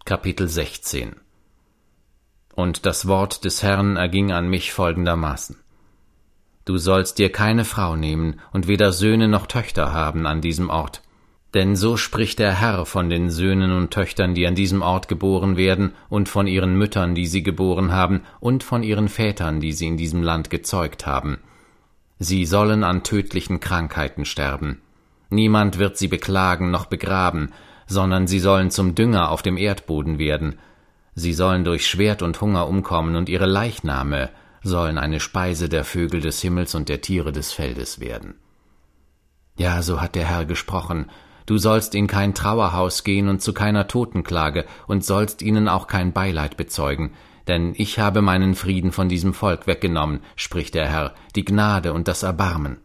Kapitel 16. Und das Wort des Herrn erging an mich folgendermaßen: Du sollst dir keine Frau nehmen und weder Söhne noch Töchter haben an diesem Ort. Denn so spricht der Herr von den Söhnen und Töchtern, die an diesem Ort geboren werden, und von ihren Müttern, die sie geboren haben, und von ihren Vätern, die sie in diesem Land gezeugt haben. Sie sollen an tödlichen Krankheiten sterben. Niemand wird sie beklagen noch begraben, sondern sie sollen zum Dünger auf dem Erdboden werden. Sie sollen durch Schwert und Hunger umkommen, und ihre Leichname sollen eine Speise der Vögel des Himmels und der Tiere des Feldes werden. Ja, so hat der Herr gesprochen: Du sollst in kein Trauerhaus gehen und zu keiner Totenklage und sollst ihnen auch kein Beileid bezeugen, denn ich habe meinen Frieden von diesem Volk weggenommen, spricht der Herr, die Gnade und das Erbarmen.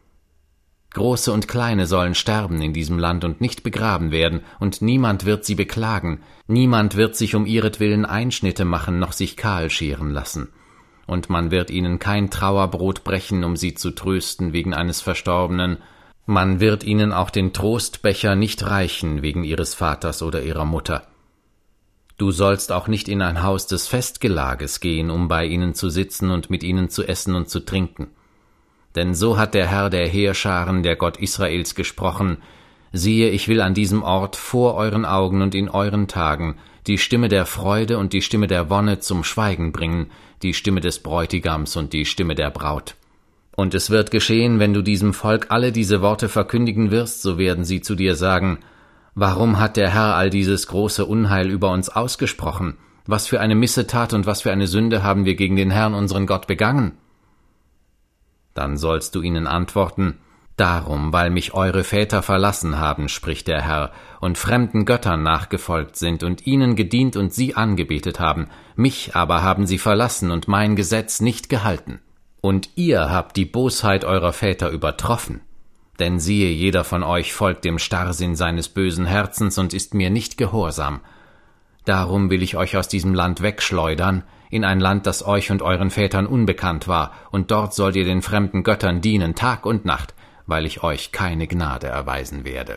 Große und Kleine sollen sterben in diesem Land und nicht begraben werden, und niemand wird sie beklagen, niemand wird sich um ihretwillen Einschnitte machen, noch sich kahl scheren lassen. Und man wird ihnen kein Trauerbrot brechen, um sie zu trösten wegen eines Verstorbenen, man wird ihnen auch den Trostbecher nicht reichen wegen ihres Vaters oder ihrer Mutter. Du sollst auch nicht in ein Haus des Festgelages gehen, um bei ihnen zu sitzen und mit ihnen zu essen und zu trinken. Denn so hat der Herr der Heerscharen, der Gott Israels, gesprochen: Siehe, ich will an diesem Ort vor euren Augen und in euren Tagen die Stimme der Freude und die Stimme der Wonne zum Schweigen bringen, die Stimme des Bräutigams und die Stimme der Braut. Und es wird geschehen, wenn du diesem Volk alle diese Worte verkündigen wirst, so werden sie zu dir sagen: Warum hat der Herr all dieses große Unheil über uns ausgesprochen? Was für eine Missetat und was für eine Sünde haben wir gegen den Herrn, unseren Gott, begangen? Dann sollst du ihnen antworten: Darum, weil mich eure Väter verlassen haben, spricht der Herr, und fremden Göttern nachgefolgt sind und ihnen gedient und sie angebetet haben, mich aber haben sie verlassen und mein Gesetz nicht gehalten. Und ihr habt die Bosheit eurer Väter übertroffen. Denn siehe, jeder von euch folgt dem Starrsinn seines bösen Herzens und ist mir nicht gehorsam. Darum will ich euch aus diesem Land wegschleudern, in ein Land, das euch und euren Vätern unbekannt war, und dort sollt ihr den fremden Göttern dienen, Tag und Nacht, weil ich euch keine Gnade erweisen werde.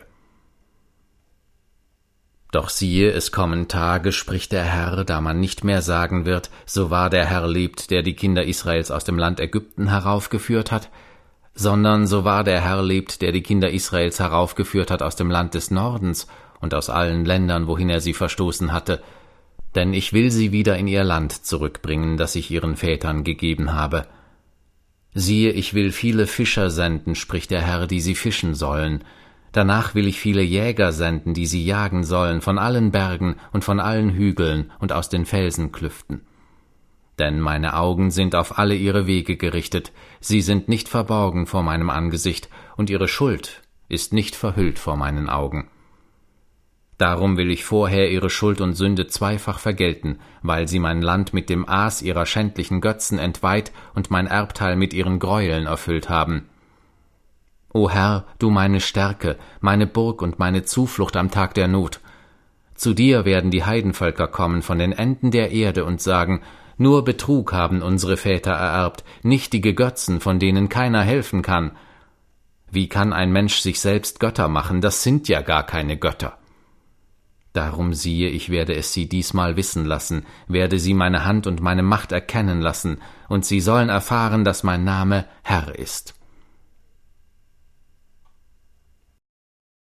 Doch siehe, es kommen Tage, spricht der Herr, da man nicht mehr sagen wird: So wahr der Herr lebt, der die Kinder Israels aus dem Land Ägypten heraufgeführt hat, sondern so wahr der Herr lebt, der die Kinder Israels heraufgeführt hat aus dem Land des Nordens und aus allen Ländern, wohin er sie verstoßen hatte. Denn ich will sie wieder in ihr Land zurückbringen, das ich ihren Vätern gegeben habe. Siehe, ich will viele Fischer senden, spricht der Herr, die sie fischen sollen. Danach will ich viele Jäger senden, die sie jagen sollen, von allen Bergen und von allen Hügeln und aus den Felsenklüften. Denn meine Augen sind auf alle ihre Wege gerichtet, sie sind nicht verborgen vor meinem Angesicht, und ihre Schuld ist nicht verhüllt vor meinen Augen. Darum will ich vorher ihre Schuld und Sünde zweifach vergelten, weil sie mein Land mit dem Aas ihrer schändlichen Götzen entweiht und mein Erbteil mit ihren Gräueln erfüllt haben. O Herr, du meine Stärke, meine Burg und meine Zuflucht am Tag der Not. Zu dir werden die Heidenvölker kommen von den Enden der Erde und sagen: Nur Betrug haben unsere Väter ererbt, nichtige Götzen, von denen keiner helfen kann. Wie kann ein Mensch sich selbst Götter machen? Das sind ja gar keine Götter. Darum siehe, ich werde es sie diesmal wissen lassen, werde sie meine Hand und meine Macht erkennen lassen, und sie sollen erfahren, dass mein Name Herr ist.